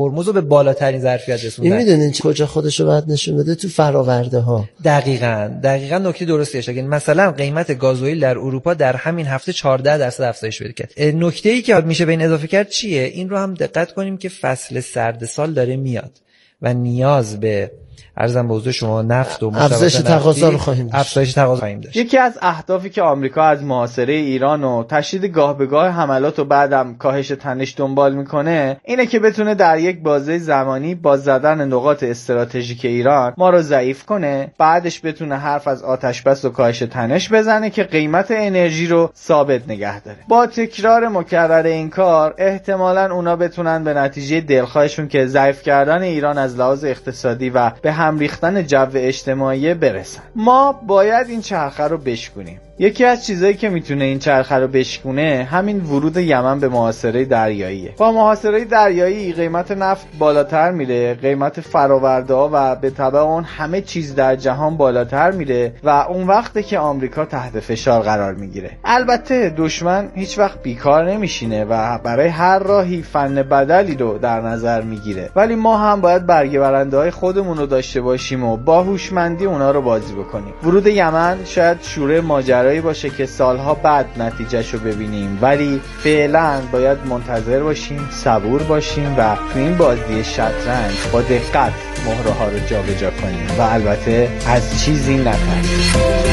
هرمز رو به بالاترین ظرفیت رسوندن. این میدونین کجا خودش رو باید نشون بده؟ تو فراورده ها. دقیقاً نکته درستی اشاره کردین. مثلا قیمت گازوئیل در اروپا در همین هفته 14% افزایش پیدا کرد. نکته‌ای که میشه به این اضافه کرد چیه؟ این رو هم دقت کنیم که فصل سرد سال داره میاد و نیاز به عرضم به حضور شما نفت و افزایش تقاضا رو خواهیم داشت. یکی از اهدافی که آمریکا از محاصره ایران و تشدید گاه به گاه حملات و بعدم کاهش تنش دنبال میکنه اینه که بتونه در یک بازه زمانی با زدن نقاط استراتژیک ایران ما رو ضعیف کنه، بعدش بتونه حرف از آتش بس و کاهش تنش بزنه که قیمت انرژی رو ثابت نگه داره. با تکرار مکرر این کار احتمالاً اونا بتونن به نتیجه دلخواهشون که ضعیف کردن ایران از لحاظ اقتصادی و به هم ریختن جو اجتماعی برسن. ما باید این چرخه رو بشکنیم. یکی از چیزایی که میتونه این چرخه رو بشکونه همین ورود یمن به محاصره دریاییه. با محاصره دریایی قیمت نفت بالاتر میره، قیمت فرآورده‌ها و به تبع اون همه چیز در جهان بالاتر میره و اون وقته که آمریکا تحت فشار قرار میگیره. البته دشمن هیچ وقت بیکار نمیشینه و برای هر راهی فن بدلی رو در نظر میگیره، ولی ما هم باید برگه برنده‌های خودمون رو داشته باشیم و با هوشمندی اونا رو بازی بکنیم. ورود یمن شاید شروع ماجرا باشه که سالها بعد نتیجهشو ببینیم، ولی فعلا باید منتظر باشیم، صبور باشیم و تو این بازی شطرنج با دقت مهره ها رو جابجا کنیم و البته از چیزی نترسیم.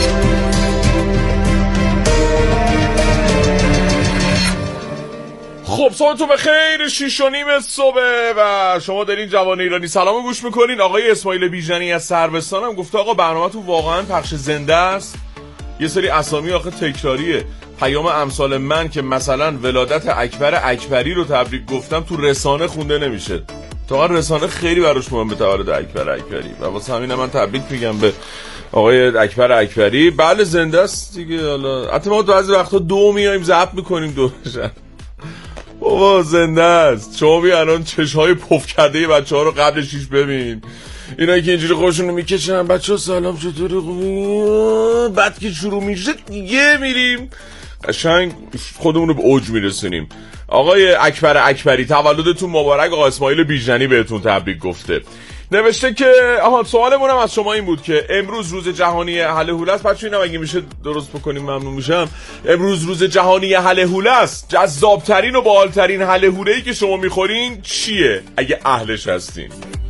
خب صبحتون بخیر، 6:30 صبح و شما دارین جوان ایرانی سلام گوش میکنین. آقای اسماعیل بیژنی از سربستان هم گفته آقا برنامه‌تون واقعا پخش زنده است. یه سری اسامی آخه تکراریه. پیام امثال من که مثلا ولادت اکبر اکبری رو تبریک گفتم تو رسانه خونده نمیشه. تا رسانه خیلی براش مهم به تولد اکبر اکبری و واسه همین من تبریک میگم به آقای اکبر اکبری. بله زنده است دیگه. حالا حتی ما بعضی وقتا دو میایم ضبط میکنیم دورشن. بابا زنده است. شما بیا الان چشهای پف کرده بچه‌ها رو قبل 6 ببین. اینایی که اینجوری خودشون رو میکشن بچه‌ها سلام چطوری خوبی، بعد که شروع میشه دیگه میریم قشنگ خودمون رو به اوج میرسونیم. آقای اکبر اکبری تولدتون مبارک. آقا اسماعیل بیژنی بهتون تبریک گفته. نوشته که سوالمون هم از شما این بود که امروز روز جهانی حل حوله است. بچه‌ها اینم اگه میشه درست بکنیم ممنون میشم. امروز روز جهانی حل حوله است. جذاب‌ترین و باحال‌ترین حل حوله‌ای که شما میخورین چیه اگه اهلش هستین؟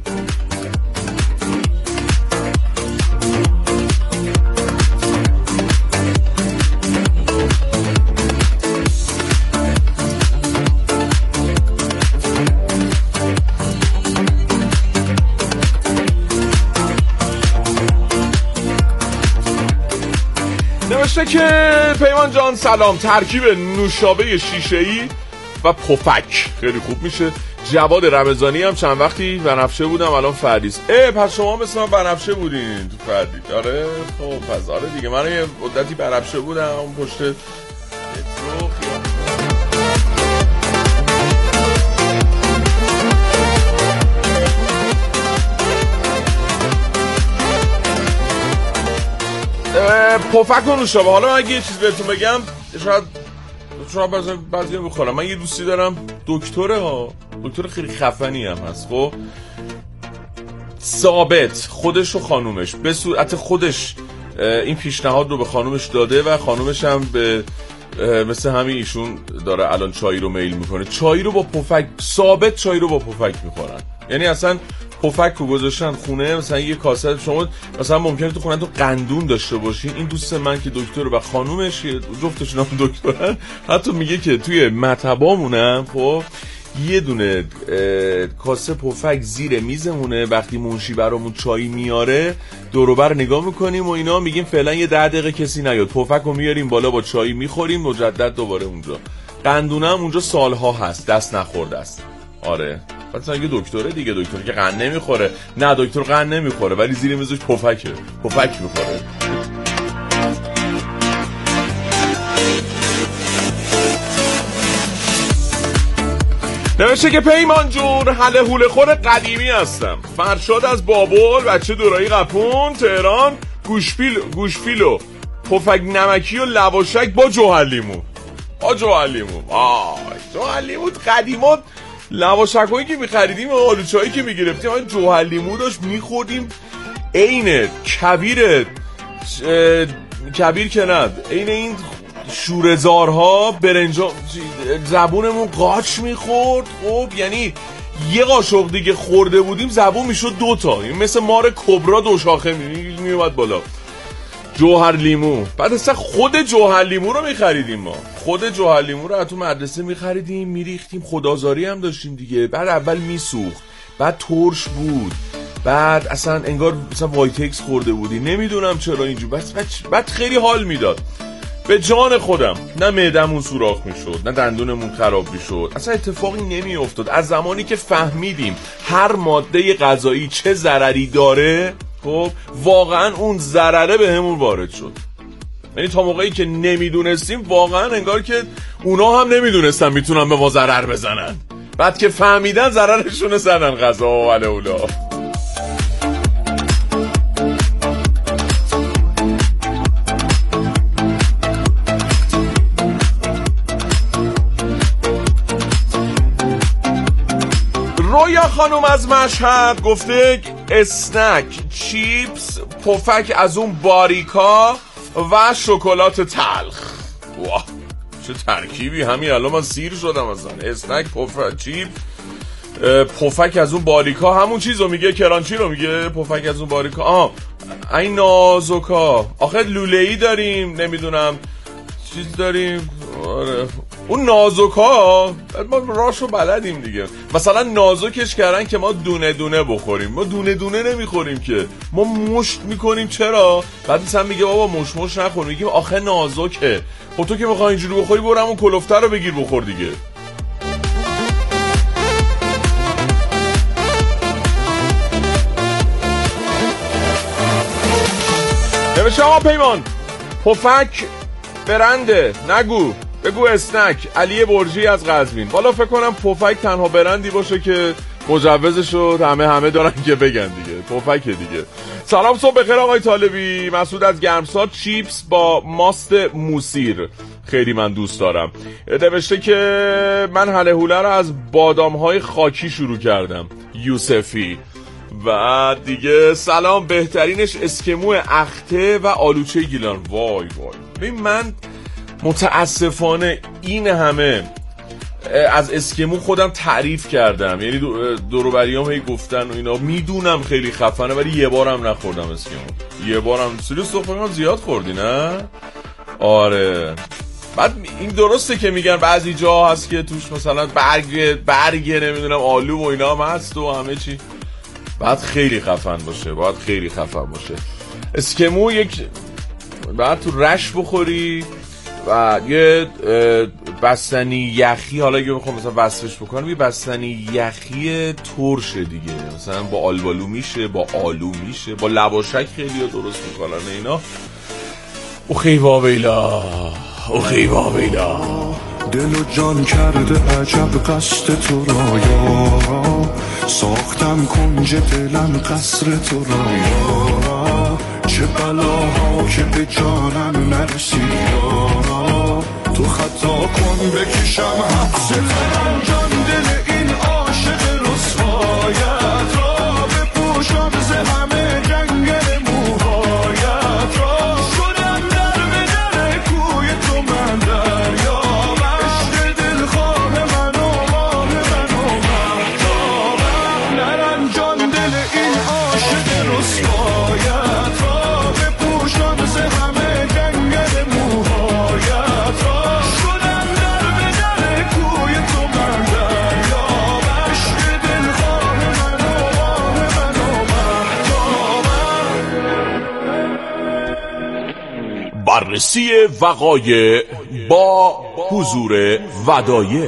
نوشته که پیمان جان سلام، ترکیب نوشابه شیشه‌ای و پفک خیلی خوب میشه. جواد رمضانی هم چند وقتی بنفشه بودم الان فردیس. پس شما مثل من بنفشه بودین تو فردیس؟ آره خب پس آره دیگه من یه مدتی بنفشه بودم اون پشت مترو خیابون. پفک و نوشابه. حالا من اگه یه چیز بهتون بگم شاید بعضی بخورم. من یه دوستی دارم دکتر خیلی خفنی هم هست. خب ثابت خودش و خانومش به صورت خودش این پیشنهاد رو به خانومش داده و خانومش هم به مثل همین ایشون داره الان چای رو میل میکنه. چای رو با پفک ثابت چای رو با پفک میخورن. یعنی اصلا پفک رو گذاشتن خونه. مثلا یه کاسه شما مثلا ممکنه تو خونه تو قندون داشته باشین. این دوست من که دکتر و خانومش جفتشون هم دکترن حتی میگه که توی مطبامونم خب یه دونه کاسه پفک زیر میزمونه. وقتی منشی برامون چای میاره دور و بر نگاه میکنیم و اینا میگیم فعلا یه 10 دقیقه کسی نیاد. پفک رو میاریم بالا با چای میخوریم مجدد دوباره اونجا. قندونه هم اونجا سالها هست دست نخورده است. آره مثلا اگه دکتره دیگه، دکتری که قند نمیخوره. نه دکتر قند نمیخوره ولی زیر میزش پفک میخوره. نوشته که پیمان جون حل حوله خور قدیمی هستم. فرشاد از بابل، بچه دورایی قپون، تهران، گوشفیلو پفک نمکی و لواشک با جوهر لیمو. جوهر لیمو قدیمات لواشکایی که می‌خریدیم و آلوچه‌ای که می‌گرفتیم ما جوهر لیمو داشت می‌خوردیم عین کبیر که نه عین این شوره‌زارها برنجا زبونمون قاچ می‌خورد. خب یعنی یه قاشق دیگه خورده بودیم زبون میشد 2 تا، مثل مار کبرا 2 شاخه میومد بالا. جوهر لیمو، بعد اصلا خود جوهر لیمو رو میخریدیم ما، خود جوهر لیمو رو از تو مدرسه میخریدیم میریختیم، خدازاری هم داشتیم دیگه. بعد اول میسوخت، بعد ترش بود، بعد اصلا انگار مثلا وایتکس خورده بودی، نمیدونم چرا اینجور. بعد خیلی حال میداد به جان خودم. نه معدمون سوراخ میشد، نه دندونمون خراب میشد، اصلا اتفاقی نمیافتاد. از زمانی که فهمیدیم هر ماده غذایی چه ضرری داره، خب واقعا اون ضرره به همون وارد شد. یعنی تا موقعی که نمیدونستیم واقعا انگار که اونا هم نمیدونستن میتونن به ما ضرر بزنن، بعد که فهمیدن ضررشون زدن غذا و علاولا. رویا خانوم از مشهد گفته اسنک، چیپس، پفک از اون باریکا و شکلات تلخ. واه چه ترکیبی، همین الان من سیر شدم اصلا. اسنک، پفک، چیپ، پفک از اون باریکا، همون چیزو میگه، کرانچی رو میگه. پفک از اون باریکا این نازوکا. آخه لوله‌ای داریم، نمیدونم چیز داریم. آره اون نازوکا ما راشو بلدیم دیگه. مثلا نازوکش کردن که ما دونه دونه بخوریم، ما دونه دونه نمیخوریم که، ما مشت میکنیم. چرا؟ بعد مثلا میگه بابا مشت نخور، میگیم آخه نازوکه. خب تو که میخوای اینجوری بخوری برو همون کلفته رو بگیر بخور دیگه. نوشته آقا پیمان پفک برنده نگو، بگو اسنک. علی برجی از قزوین. والا فکر کنم پفک تنها برندی باشه که مجوزشو همه دارن که بگن دیگه، پفک دیگه. سلام صبح بخیر آقای طالبی. مسعود از گرمسار. چیپس با ماست موسیر خیلی من دوست دارم. نوشته که من هله هوله رو از بادام‌های خاکی شروع کردم، یوسفی. و دیگه سلام، بهترینش اسکمو اخته و آلوچه گیلان. وای ببین من متاسفانه این همه از اسکمو خودم تعریف کردم، یعنی دوروبریام هی گفتن و اینا، میدونم خیلی خفنه ولی یه بارم نخوردم اسکمو. یه بارم سریوس تو زیاد خوردی نه؟ آره. بعد این درسته که میگن بعضی جا هست که توش مثلا برگ نمیدونم آلو و اینا هم هست و همه چی، بعد خیلی خفن باشه. اسکمو بعد تو رش بخوری و یه بستنی یخی، حالا اگه بخوام مثلا وصفش بکنم یه بستنی یخی ترشه دیگه، مثلا با آلبالو میشه، با آلو میشه، با لواشک خیلی ها درست میکنن اینا. او خیبا بیلا دل و جان کرده عجب قصد تو را یارا، ساختم کنج دلم قصر تو را یارا، چه بلاها که به جانم نرسی یارا، تو خطا کن بکشم حبس تنم جان دل این عاشق رسوایت را، بپوشم ز همه جنگل موهایت را، شدم در به در کوی تو من دریابم، عشق دلخواه من و ماه من و مهتابم، نرم جان دل این عاشق رسوایت را، بپوشم ز همه جنگل موهایت را، شدم در به در کوی تو من دریابم، عشق دلخواه من و ماه من و مهتابم. بررسی وقایع با حضور ودایع.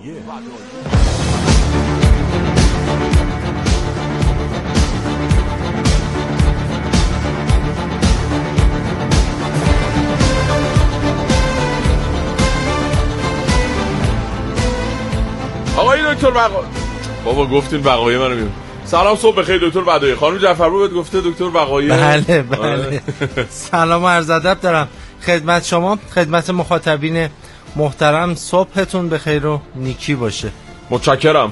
آقای دکتر بابا گفتین وقایع منو میگم. سلام صبح بخیر دکتر ودایع. خانم جعفرپور بهت گفته دکتر وقایع؟ بله. سلام و عرض ادب دارم خدمت شما، خدمت مخاطبین محترم. صبحتون بخیر و نیکی باشه. متشکرم.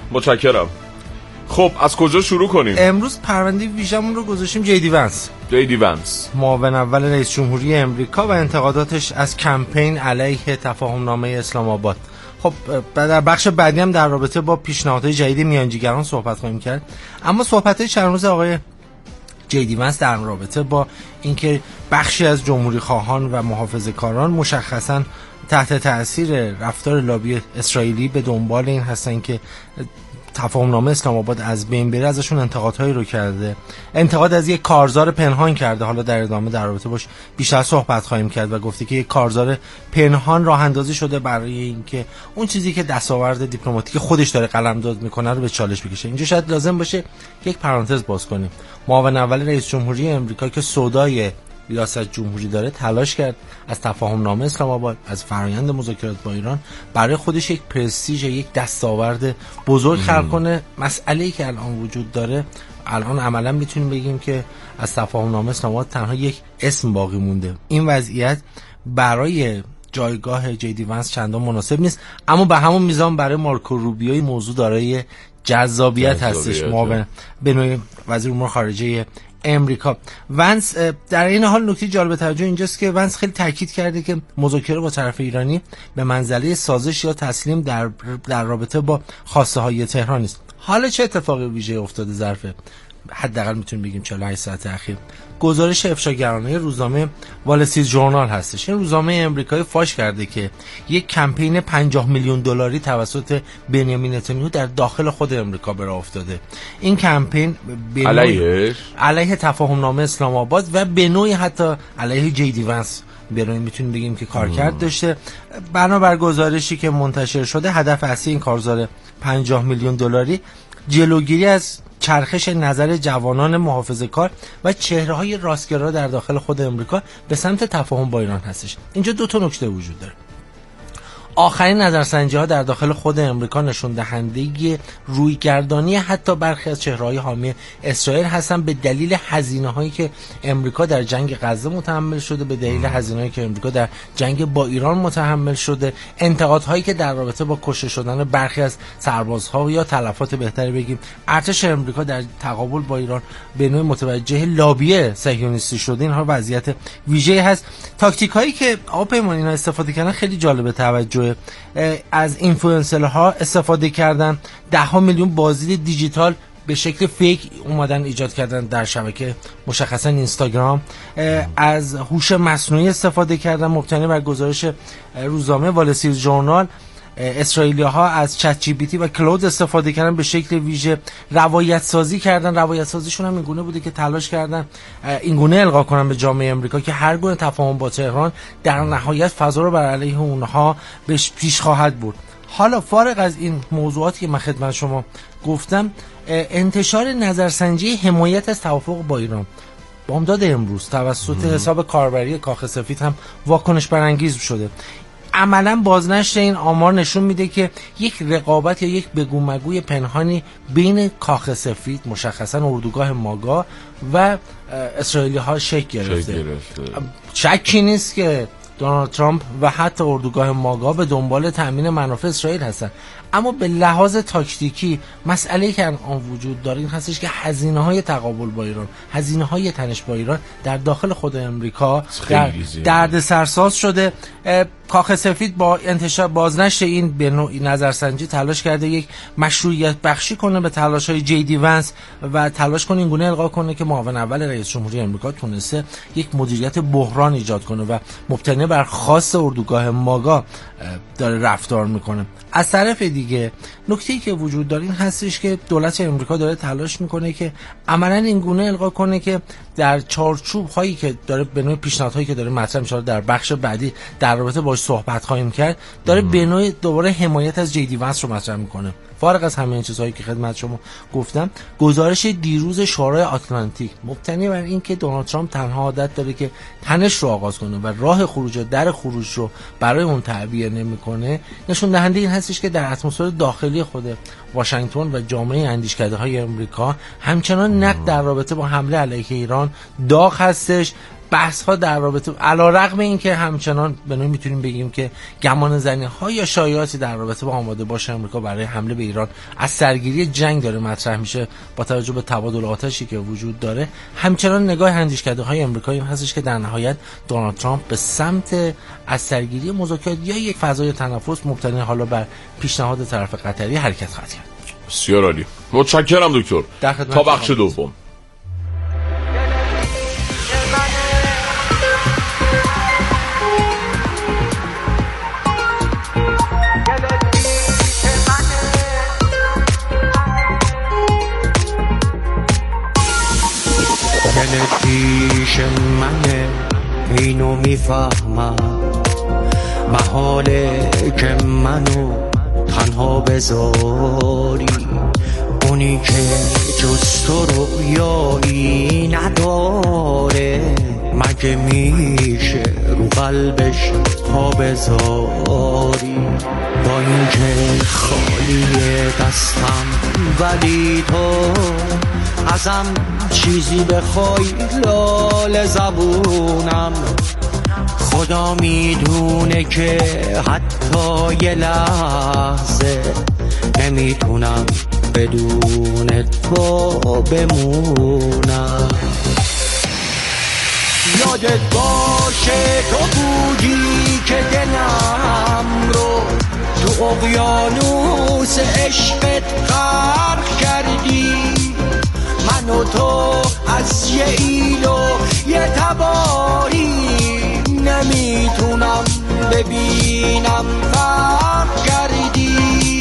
خب از کجا شروع کنیم؟ امروز پرونده ویژمون رو گذاشتیم جیدی ونس، معاون اول رئیس جمهوری امریکا و انتقاداتش از کمپین علیه تفاهمنامه اسلام آباد. خب در بخش بعدی هم در رابطه با پیشنهادهای جدید میانجیگران صحبت خواهیم کرد. اما صحبت‌های چند روز آقای جیدی ونس در رابطه با اینکه بخشی از جمهوری خواهان و محافظه‌کاران مشخصاً تحت تأثیر رفتار لابی اسرائیلی به دنبال این هستن که تفاهمنامه اسلام آباد از بین بره، ازشون انتقادهایی رو کرده. انتقاد از یک کارزار پنهان کرده. حالا در ادامه در رابطه باش بیشتر صحبت خواهیم کرد و گفته که یک کارزار پنهان راه اندازی شده برای اینکه اون چیزی که دستاورد دیپلماتیک خودش داره قلمداد میکنه رو به چالش بکشه. اینجا شاید لازم باشه یک پرانتز باز کنیم. معاون اول رئیس جمهوری امریکا که سودای ریاست جمهوری داره تلاش کرد از تفاهمنامه اسلام آباد، از فرآیند مذاکرات با ایران برای خودش یک پرستیژ، یک دستاورد بزرگ خلق کنه. مسئله‌ای که الان وجود داره، الان عملا میتونیم بگیم که از تفاهمنامه اسلام آباد تنها یک اسم باقی مونده. این وضعیت برای جایگاه جیدی ونس چندان مناسب نیست، اما به همون میزان برای مارکو روبیو موضوع دارای جذابیت هستش. معاون به نوعی وزیر امور خارجه امریکا. ونس در این حال نکته جالب توجه اینجاست که ونس خیلی تاکید کرده که مذاکره با طرف ایرانی به منزله سازش یا تسلیم در رابطه با خواسته های تهران است. حالا چه اتفاقی ویژه افتاده ظرف حداقل میتونیم بگیم 48 ساعت اخیر؟ گزارش افشاگرانه روزنامه وال استریت ژورنال هستش. این روزنامه امریکایی فاش کرده که یک کمپین 50 میلیون دلاری توسط بنیامین نتانیاهو در داخل خود امریکا به راه افتاده. این کمپین علیه تفاهمنامه اسلام آباد و به نوعی حتی علیه جیدی ونس به نوعی میتونیم بگیم که کارکرد داشته. بنابر گزارشی که منتشر شده، هدف اصلی این کارزار 50 میلیون دلاری جلوگیری از چرخش نظر جوانان محافظه‌کار و چهره‌های راستگرا در داخل خود امریکا به سمت تفاهم با ایران هستش. اینجا دو تا نکته وجود داره. آخرین نظرسنجی‌ها در داخل خود امریکا نشون دهنده رویگردانی حتی برخی از چهره‌های حامی اسرائیل هستن به دلیل هزینه‌هایی که امریکا در جنگ غزه متحمل شده، به دلیل هزینه‌هایی که امریکا در جنگ با ایران متحمل شده، انتقادهایی که در رابطه با کشته شدن برخی از سربازها یا تلفات بهتری بگیم ارتش امریکا در تقابل با ایران به نوعی متوجه لابی صهیونیستی شده. اینها وضعیت ویژه‌ای هست. تاکتیکایی که آقا پیمان اینا استفاده کردن خیلی جالب توجه. از اینفلوئنسرها استفاده کردن، 10 میلیون بازدید دیجیتال به شکل فیک اومدن ایجاد کردن در شبکه مشخصا اینستاگرام. از هوش مصنوعی استفاده کردن. مبتنی بر گزارش روزنامه وال استریت ژورنال، اسرائیلی‌ها از چت جی پی تی و کلاود استفاده کردن، به شکل ویژه روایت سازی کردن. روایت سازیشون هم اینگونه بوده که تلاش کردن اینگونه القا کنن به جامعه امریکا که هر گونه تفاهم با تهران در نهایت فضا رو بر علیه اونها پیش خواهد برد. حالا فارغ از این موضوعاتی که من خدمت شما گفتم، انتشار نظرسنجی حمایت از توافق با ایران بامداد امروز توسط حساب کاربری کاخ سفید هم واکنش برانگیز شده. عملا بازنشر این آمار نشون میده که یک رقابت یا یک بگو مگوی پنهانی بین کاخ سفید، مشخصا اردوگاه ماگا و اسرائیلی ها شکل گرفته. شکی نیست که دونالد ترامپ و حتی اردوگاه ماگا به دنبال تأمین منافع اسرائیل هستن، اما به لحاظ تاکتیکی مسئله‌ای که آن وجود داره این هستش که هزینه‌های تقابل با ایران، هزینه‌های تنش با ایران در داخل خود امریکا درد سرساز شده. کاخ سفید با انتشار بازنشر این به نوعی نظرسنجی تلاش کرده یک مشروعیت بخشی کنه به تلاش‌های جیدی ونس و تلاش کنه اینگونه القا کنه که معاون اول رئیس جمهوری امریکا تونسته یک مدیریت بحران ایجاد کنه و مبتنی بر خواست اردوگاه ماگا داره رفتار میکنه. از طرف دیگه نکته‌ای که وجود داره این هستش که دولت امریکا داره تلاش میکنه که عملاً اینگونه القا کنه که در چارچوب هایی که داره به نوع پیشنهادهایی که داره مطرح میشه در بخش بعدی در رابطه باهاش صحبت خواهیم کرد، داره به نوع دوباره حمایت از جیدی ونس رو مطرح میکنه. فارغ از همه این چیزهایی که خدمت شما گفتم، گزارش دیروز شورای آتلانتیک مبتنی بر این که دونالد ترامپ تنها عادت داره که تنش رو آغاز کنه و راه خروج و در خروج رو برای اون تعبیه نمیکنه، نشون دهنده این هستش که در اتمسفر داخلی خود واشنگتن و جامعه اندیشکده‌های امریکا همچنان نقد در رابطه با حمله علیه ایران داغ هستش. بحث ها در رابطه علیرغم اینکه همچنان به نوعی میتونیم بگیم که گمان زنی ها یا شایعاتی در رابطه با آماده باش آمریکا برای حمله به ایران از سرگیری جنگ داره مطرح میشه با توجه به تبادل آتشی که وجود داره، همچنان نگاه اندیشکده های آمریکایی هستش که در نهایت دونالد ترامپ به سمت از سرگیری مذاکرات یا یک فضای تنفس مبتنی حالا بر پیشنهاد طرف قطری حرکت خواهد کرد. بسیار عالی، متشکرم دکتر. تا بخش دوم. پیش منه اینو میفهمم، محاله که منو تنها بذاری، اونی که جز تو رویایی نداره مگه میشه رو قلبش پا بذاری؟ با اینکه خالیه دستم ولی تو ازم چیزی بخوای لال زبونم، خدا میدونه که حتی یه لحظه نمیتونم بدون تو بمونم. یادت باشه تو بودی که دلم رو تو اقیانوس عشقت غرق کردی، من و تو از یه ایل و یه تباری نمیتونم ببینم فرق کردی.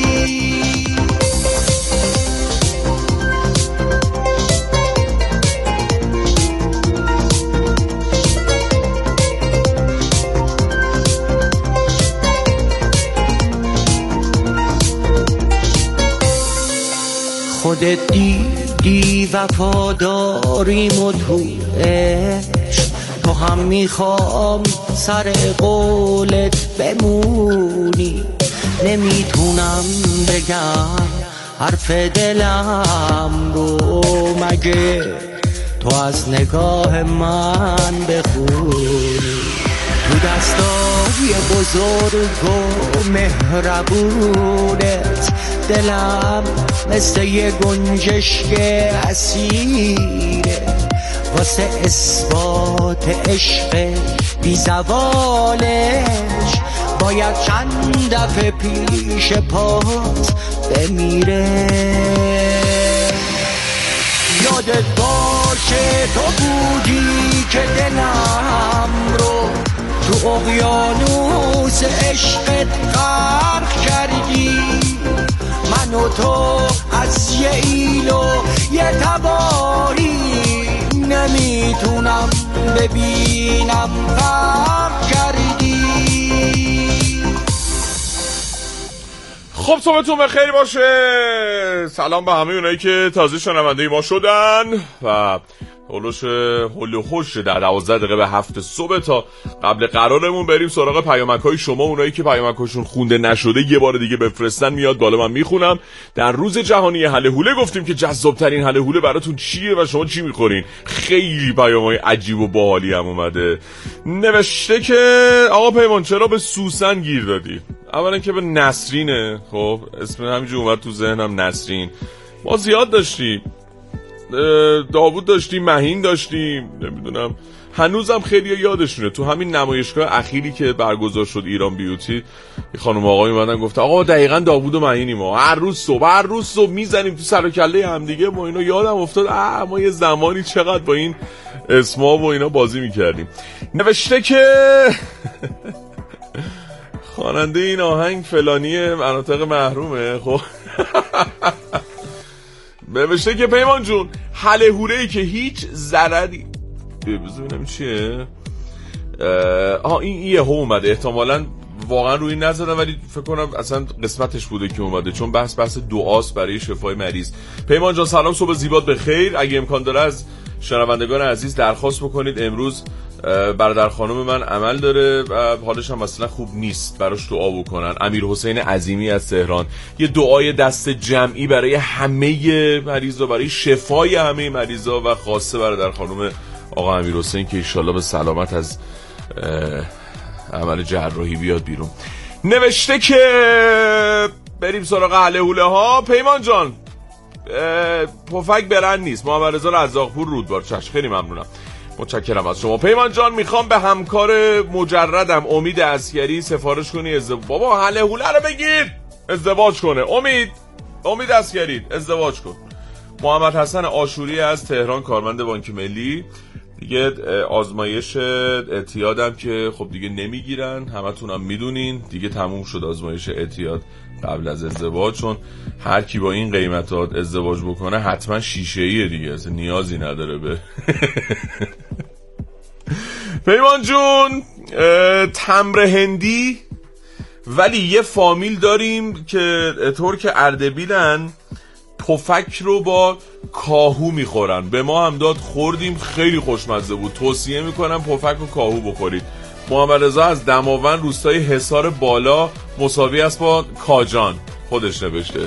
خودت دیدی وفاداریم و تو عشق تو هم میخوام سر قولت بمونی، نمیتونم بگم حرف دلم رو مگه تو از نگاه من بخونی. تو دستای بزرگ و مهربونت دلم مثل یه گنجشک اسیره، واسه اثبات عشق بی زوالش باید چند دفعه پیش پات بمیره. یادت باشه تو بودی که دلم رو تو اقیانوس عشقت غرق کردی، من و تو از یه ایل و یه تباری نمیتونم ببینم فرق کردی. خب صبحتون بخیر باشه. سلام به همه اونایی که تازه شنونده ما شدن و هلوش هل و خوش در 12 دقیقه به 7 صبح تا قبل قرارمون بریم سراغ پیامک‌های شما. اونایی که پیامک‌هاشون خونده نشده یه بار دیگه بفرستن میاد بالا، من میخونم. در روز جهانی هله هوله گفتیم که جذاب‌ترین هله هوله براتون چیه و شما چی میخورین. خیلی پیام‌های عجیب و باحالی هم اومده. نوشته که آقا پیمان چرا به سوسن گیر دادی؟ اولا که به نسرینه، خب اسم همینجور اومد تو ذهنم نسرین. ما زیاد داشتیم، داوود داشتیم، مهین داشتیم، نمیدونم هنوزم خیلی یادشونه. تو همین نمایشگاه اخیری که برگزار شد ایران بیوتی، یه خانم آقای اومدن گفت آقا دقیقاً داوود و مهینیم، ما هر روز صبح میزنیم تو سر و کله هم دیگه. ما اینو یادم افتاد ما یه زمانی چقدر با این اسما و اینا بازی میکردیم. نوشته که خواننده این آهنگ فلانی مناطق محرومه. خب نوشته که پیمان جون هله هوله‌ای که هیچ ضرری، بذار ببینم چیه. این یهو اومده، احتمالاً واقعا روی نزدم ولی فکر کنم اصلا قسمتش بوده که اومده، چون بحث دعاست برای شفای مریض. پیمان جان سلام، صبح زیبات بخیر. اگه امکان داره از شنوندگان عزیز درخواست بکنید امروز برادر خانم من عمل داره و حالش هم مثلا خوب نیست، براش دعا بکنن. امیر حسین عظیمی از تهران، یه دعای دست جمعی برای همه مریضا، برای شفای همه مریضا و خاصه برادر خانم آقا امیرحسین که انشالله به سلامت از عمل جراحی بیاد بیرون. نوشته که بریم سراغ اهل حوله ها. پیمان جان پفک برند نیست. محمد رضا رزاقپور رودبار. چشم، خیلی ممنونم، متشکرم از شما. پیمان جان میخوام به همکار مجردم امید عسکری سفارش کنی بابا اهل حوله رو بگیر ازدواج کنه. امید عسکری ازدواج کن. محمد حسن آشوری از تهران، کارمند بانک ملی. دیگه آزمایش اعتیادم که خب دیگه نمیگیرن، همتونم میدونین دیگه تموم شد آزمایش اعتیاد قبل از ازدواج، چون هر کی با این قیمتات ازدواج بکنه حتما شیشه‌ایه دیگه، اصلا نیازی نداره به پیمان جون تمر هندی. ولی یه فامیل داریم که ترک اردبیلن، پفک رو با کاهو میخورن. به ما هم داد خوردیم، خیلی خوشمزه بود. توصیه میکنم پفک و کاهو بخورید. محمد رضا از دماوند روستای حصار بالا مساوی است با کاجان، خودش نوشته.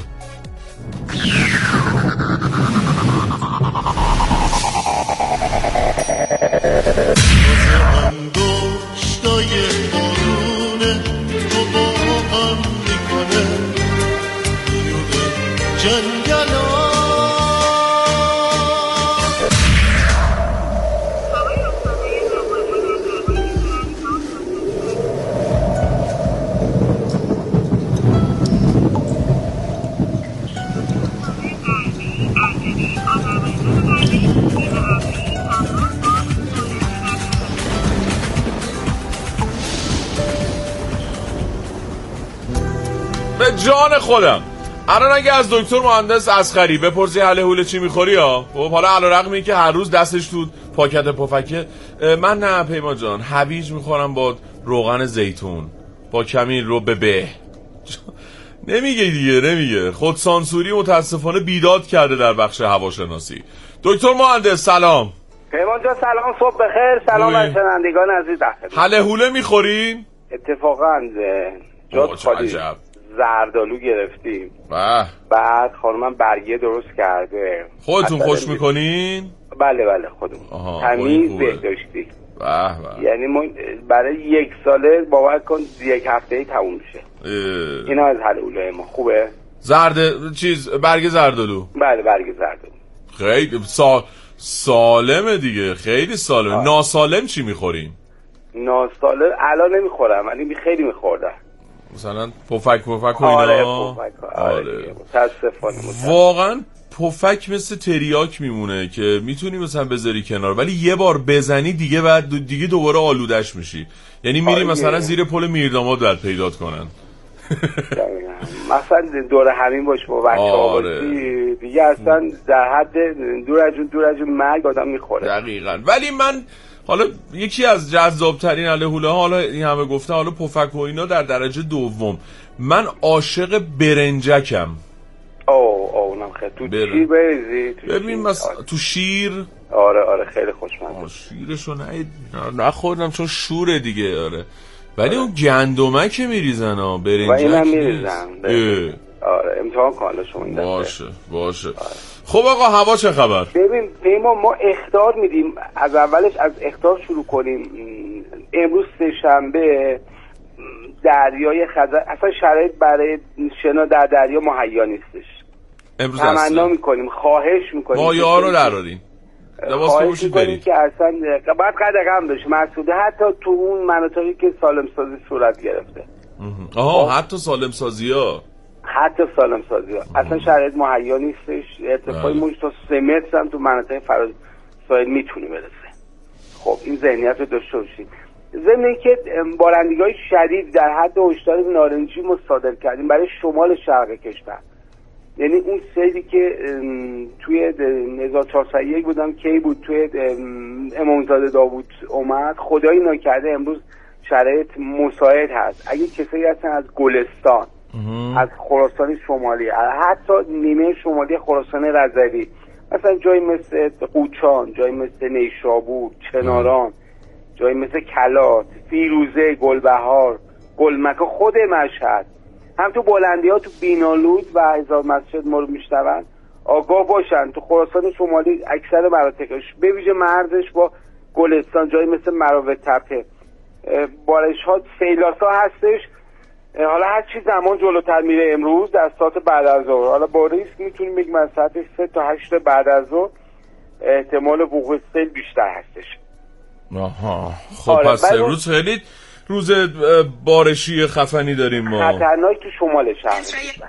به جان خودم الان اگه از دکتر مهندس اصغری بپرسی اهل حوله چی میخوری ها، خب حالا علیرغم اینکه هر روز دستش تو پاکت پفکه، من نه پیمان جان هویج میخورم با روغن زیتون با کمی رو به نمیگه دیگه، نمیگه. خود سانسوری متاسفانه بیداد کرده در بخش هواشناسی. دکتر مهندس سلام. پیمان جان سلام، صبح بخیر. سلام بر شنوندگان عزیز. اهل حوله میخورین؟ اتفاقا جات خالی زردالو گرفتیم. بعد خانمم برگه درست کرده. خودتون خوش میکنین؟ بله خودمون. تمیز بهداشتی. یعنی ما برای 1 ساله باور کن 1 هفته‌ای تموم میشه. اینا از حلوله ما خوبه. برگ زردالو. بله برگ زردالو. خیلی سالمه دیگه، خیلی سالمه. ناسالم چی میخوریم؟ ناسالم الان نمیخورم، ولی خیلی میخوردم. مثلا پفک و اینا. آره. متاسفانه واقعا پفک مثل تریاک میمونه که میتونی مثلا بذاری کنار، ولی یه بار بزنی دیگه دوباره آلودش میشی. یعنی میری مثلا زیر پل میرداماد باید پیدات کنن. مثلا دور همین باش با بچه‌ها باشی دیگه، اصلا در حد دور از مرگ آدم میخوره. دقیقاً. ولی من حالا یکی از جذابترین اهل حوله ها، حالا این همه گفته، حالا پفک و اینا در درجه دوم، من عاشق برنجکم. اونم خیلی تو شیر بریزی. ببین مثلا تو شیر. آره خیلی خوشمزه. شیرشو نخوردم چون شوره دیگه. آره ولی اون گندمه که میریزن برنجک. و اینم میریزن. آره امتحان کن شما این دفعه. باشه. خب آقا هوا چه خبر؟ ببین پیمان ما اخطار میدیم، از اولش از اخطار شروع کنیم. امروز سه‌شنبه دریای خزر اصلا شرایط برای شنا در دریا مهیا نیستش. امروز تمنا میکنیم، خواهش میکنیم مایه‌ها رو درارین، لباس پوشید برید که اصلا باید قدغن بشه مسئوله، حتی تو اون مناطقی که سالم سازی صورت گرفته. حتی سالم سازی ها اصلا شرایط مهیا نیستش. ارتفاع موج تا 3 متر هم تو مناطق فراز ساحل میتونه برسه. خب این ذهنیت رو داشته باشید. ضمن اینکه بارندگی‌های شدید در حد هشدار نارنجی ما صادر کردیم برای شمال شرق کشور. یعنی اون سیلی که توی 1401 بودم کی بود، توی امامزاده داوود اومد، خدایی نکرده امروز شرایط مساعد هست. اگه کسایی هستن از گلستان، از خراسان شمالی، حتی نیمه شمالی خراسان رضوی، مثلا جایی مثل قوچان، جایی مثل نیشابور، چناران، جایی مثل کلات، فیروزه، گلبهار، گلمکه، خود مشهد، هم تو بلندی ها تو بینالود و هزار مسجد ما رو میشنون، آگاه باشن. تو خراسان شمالی اکثر مناطقش به ویژه مرزش با گلستان، جایی مثل مراوه تپه، بارش ها سیلاسا هستش. حالا هر چی زمان جلوتر میره امروز در ساعت بعد از ظهر، حالا با ریسک میتونیم بگیم از ساعت 3 تا 8 بعد از ظهر احتمال وقوع سیل بیشتر هستش. آها خب پس امروز خیلی روز بارشی خفنی داریم ما، خطرناک تو شمال شهر.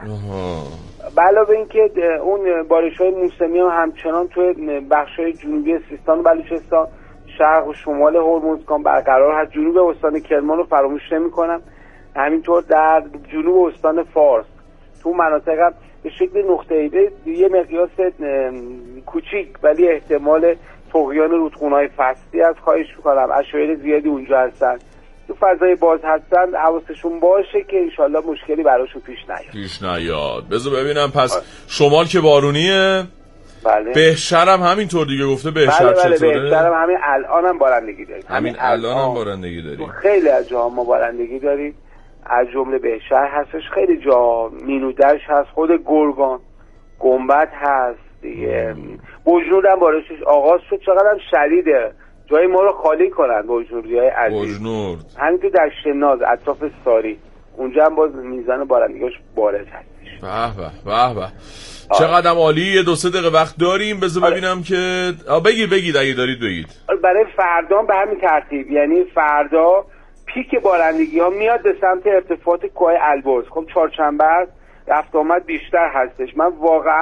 علاوه اینکه اون بارش‌های موسمی هم همچنان توی بخش‌های جنوبی سیستان و بلوچستان، شرق و شمال هرمزگان برقرار هست. جنوب استان کرمان رو فراموش نمی‌کنم، همینطور در جنوب استان فارس تو مناطق به شکل نقطه‌ای یه مقیاس کوچیک ولی احتمال طغیان رودخونه‌های فصلی از خواهش می‌کنم. اشایر زیادی اونجا هستن، تو فضای باز هستن، حواسشون باشه که انشالله مشکلی براشون پیش نیاد. بذار ببینم پس شمال که بارونیه. بله. بهشهرم همینطور دیگه گفته بهشهر بله چطوره؟ بهشهرم همین الانم بارندگی داریم. همین الانم بارندگی داریم. خیلی از جاها ما بارندگی داریم، از جمله بهشهر هستش، خیلی جا مینودش هست، خود گرگان، گنبد هست دیگه. بوجنور هم بارشش آغاز شد، چقدر هم شدیده، جای ما رو خالی کنن بوجنوریای عزیز. همینطور در شناز اطراف ساری اونجا هم باز میزان بارندگیش بارز هستش. به به چقدر عالی. یه 2-3 دقیقه وقت داریم، بذار ببینم که بگید اگه دارید بگید. برای فردا به همین ترتیب، یعنی فردا پیک بارندگی ها میاد به سمت ارتفاعات کوه البرز. خب چهارشنبه رفت آمد بیشتر هستش. من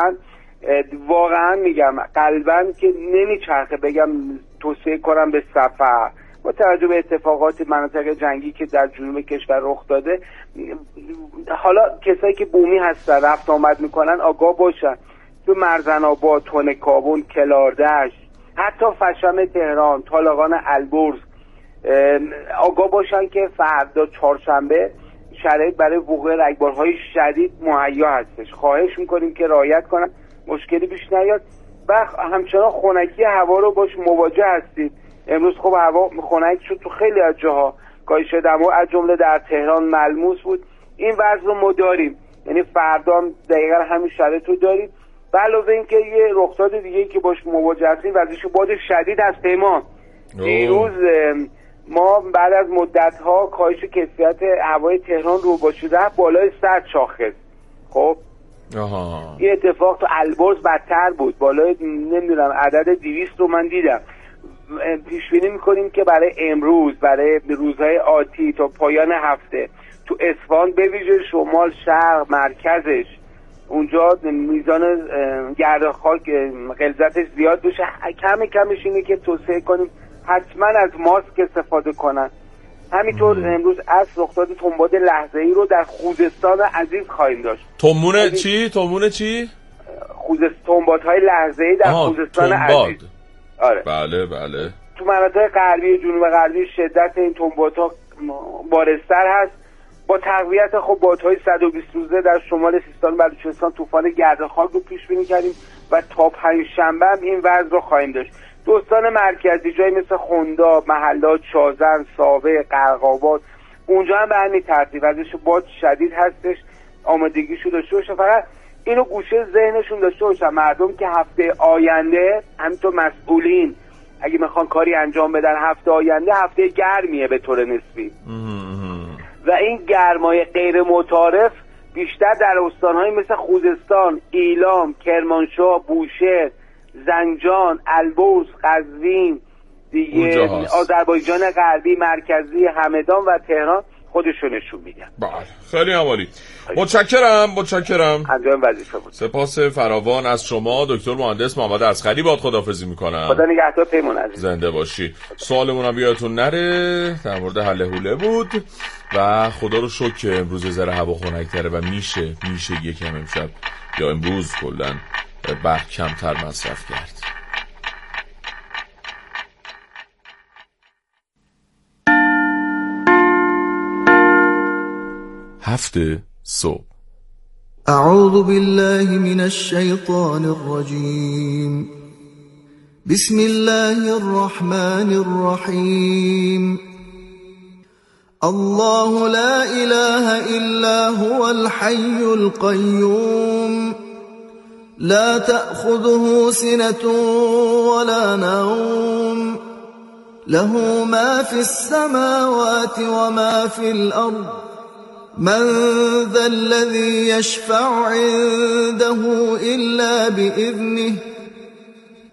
واقعا میگم قلباً که نمیچرخه بگم توصیه کنم به سفر، با توجه به اتفاقات مناطق جنگی که در جنوب کشور رخ داده. حالا کسایی که بومی هستن رفت آمد میکنن آگاه باشن، تو مرزن آباد، تون کابون، کلاردشت، حتی فشم تهران، طالقان البرز آگاه باشن که فردا چهارشنبه شرایط برای وقوع رگبارهای شدید مهیا هستش. خواهش میکنیم که رعایت کنن، مشکلی پیش نیاد و همچنان خنکی هوا رو باش مواجه هستید. امروز خب هوا خنک شد تو خیلی از جاها، کاهش دما از جمله در تهران ملموس بود. این وضع رو ما داریم، یعنی فردا هم دقیقاً همین شرایط رو داریم. به علاوه اینکه یه رخداد دیگه‌ای که باش مواجه هستیم وضعیت باد شدید از پیمان. دیروز ما بعد از مدت‌ها کاهش کیفیت هوای تهران رو با شده بالای 100 شاخص. خب این اتفاق تو البرز بدتر بود، بالای نمیدونم عدد 200 رو من دیدم. پیش بینی میکنیم که برای امروز، برای روزهای آتی تا پایان هفته تو اصفهان به ویژه شمال شرق مرکزش اونجا میزان گرد خاک غلظتش زیاد بشه. کمش اینه که توصیه کنیم حتما از ماسک استفاده کنن. همینطور امروز عصر رخداد تنباد لحظه‌ای رو در خوزستان عزیز خواهیم داشت. تنبونه چی؟ تنبادهای لحظه‌ای در خوزستان عزیز. آره. بله. تو مناطق غربی جنوب غربی شدت این تنبادها بارزتر هست. با تقویت خب بادهای 120 روزه در شمال سیستان و بلوچستان طوفان گرد خاک رو پیش بینی کردیم و تا پنجشنبه هم این وضع رو خواهیم داشت. دوستان مرکزی جایی مثل خندا، محلات، شازن، ساوه، قرق‌آباد اونجا هم به همین ترتیب ازش باد شدید هستش، آمادگیشو داشته باشه. فقط اینو گوشه ذهنشون داشته باشن مردم که هفته آینده همینطور مسئولین اگه میخوان کاری انجام بدن هفته آینده هفته گرمیه به طور نسبی و این گرمای غیر متعارف بیشتر در استان‌های مثل خوزستان، ایلام، کرمانشاه، بوشهر، زنجان، البرز، قزوین دیگه، آذربایجان غربی، مرکزی، همدان و تهران خودشو نشون میدن. بله خیلی عالی. متشکرم. انجام وظیفه بود. سپاس فراوان از شما دکتر مهندس محمد اصغری. باد خداحافظی میکنم. خدا نگهدار پیمان عزیز. زنده باشی. سوالمون هم یادتون نره در مورد حل حوله بود و خدا رو شکر که امروز ذره هوا خنک‌تره و میشه یکم امشب یا امروز کلا برق کمتر مصرف کرد. هفته صبح. اعوذ بالله من الشیطان الرجیم. بسم الله الرحمن الرحیم. الله لا اله الا هو الحي القيوم لا تأخذه سنة ولا نوم له ما في السماوات وما في الأرض من ذا الذي يشفع عنده إلا بإذنه